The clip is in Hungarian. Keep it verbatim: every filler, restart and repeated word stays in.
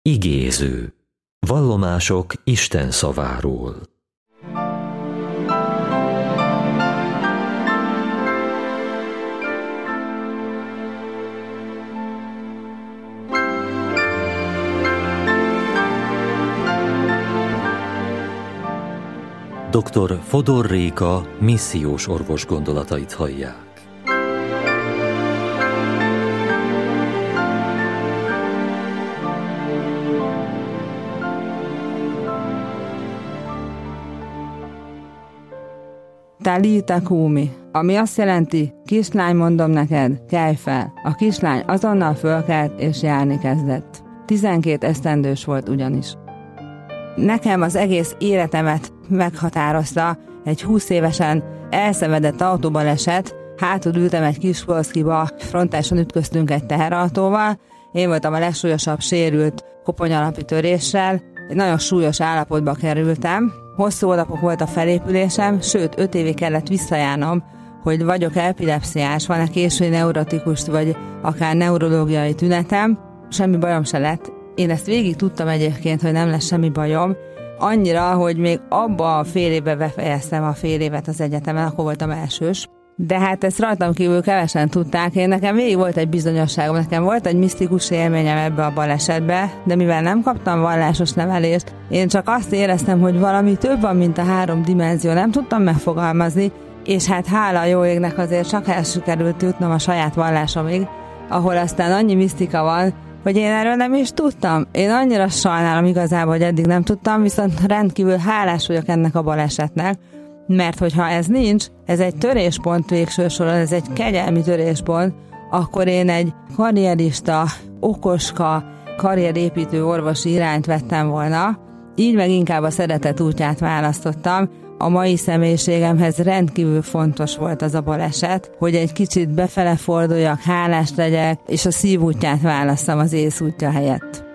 Igéző. Vallomások Isten szaváról. doktor Fodor Réka missziós orvos gondolatait hallják. Talita Kumi, ami azt jelenti, kislány, mondom neked, kelj fel. A kislány azonnal fölkelt és járni kezdett. tizenkét esztendős volt ugyanis. Nekem az egész életemet meghatározta egy húsz évesen elszenvedett autóbaleset. Hátul ültem egy kis Polszkiba, frontáson ütköztünk egy teherautóval. Én voltam a legsúlyosabb sérült koponyalapi töréssel. Egy nagyon súlyos állapotba kerültem. Hosszú hónapok volt a felépülésem, sőt öt évig kellett visszajárnom, hogy vagyok epilepsziás, van-e késői neurotikus vagy akár neurológiai tünetem. Semmi bajom se lett. Én ezt végig tudtam egyébként, hogy nem lesz semmi bajom. Annyira, hogy még abba a fél évben befejeztem a fél évet az egyetemen, akkor voltam elsős. De hát ezt rajtam kívül kevesen tudták. Én nekem végig volt egy bizonyosságom, nekem volt egy misztikus élményem ebbe a balesetbe, de mivel nem kaptam vallásos nevelést, én csak azt éreztem, hogy valami több van, mint a három dimenzió, nem tudtam megfogalmazni, és hát hála a jó égnek azért csak el sikerült jutnom a saját vallásomig, ahol aztán annyi misztika van, hogy én erről nem is tudtam. Én annyira sajnálom igazából, hogy eddig nem tudtam, viszont rendkívül hálás vagyok ennek a balesetnek, mert hogyha ez nincs, ez egy töréspont végső soron, ez egy kegyelmi töréspont, akkor én egy karrierista, okoska, karrierépítő orvosi irányt vettem volna, így meg inkább a szeretet útját választottam. A mai személyiségemhez rendkívül fontos volt az a baleset, hogy egy kicsit befele forduljak, hálás legyek, és a szív útját válasszam az ész útja helyett.